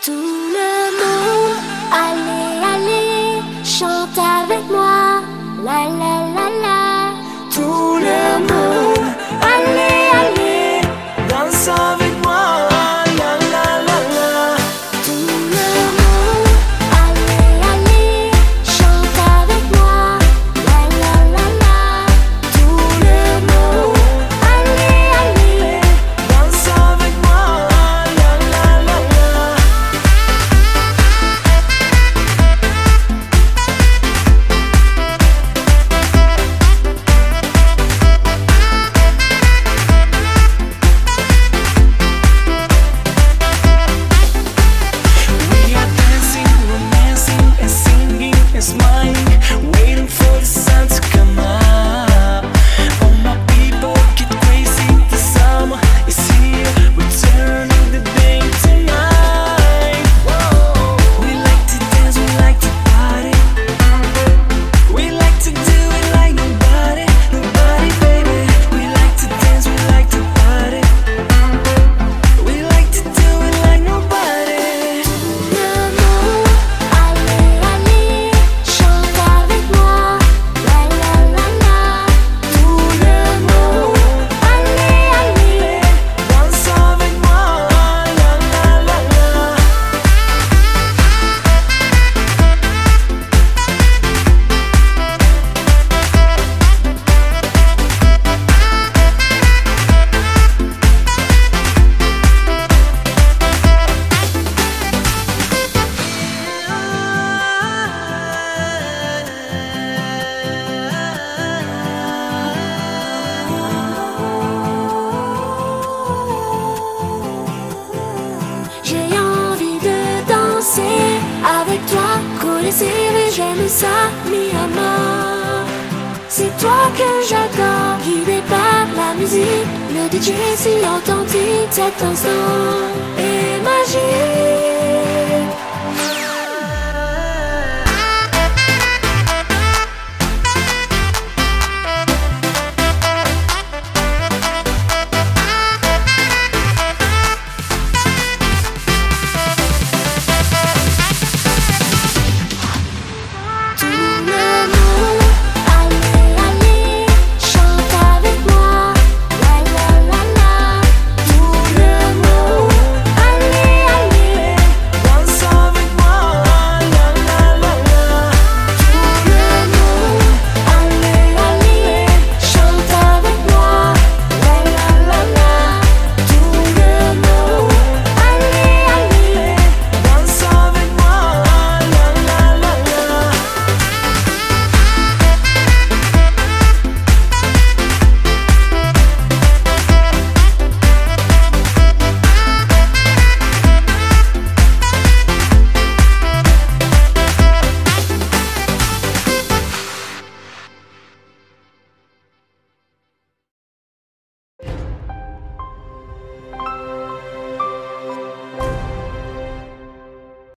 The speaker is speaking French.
Tout le monde, allez, allez, chante avec moi, la la la la. Tout le monde, allez, allez, danse avec moi, la la la la. tout le monde, allez, allez, chante avec moi, la la la la. Tout le monde, allez, allez, Danse avec moi, la la la la. We are dancing, romancing, and singing and smiling, waiting for the sun to come up. All my people get crazy, the summer is here, we're turning the day to night. We like to dance, we like to party, we like to do it like nobody, nobody, baby. We like to dance, we like to party, we like to do it like nobody. le monde, allez, allez, chante avec moi, la la la la. Tout le monde, allez, allez. Danse avec moi, la la la la. J'ai envie de danser avec toi, couler serré, j'aime ça, mi à mort. C'est toi que j'adore, guidé par la musique, le DJ si authentique cet instant. Et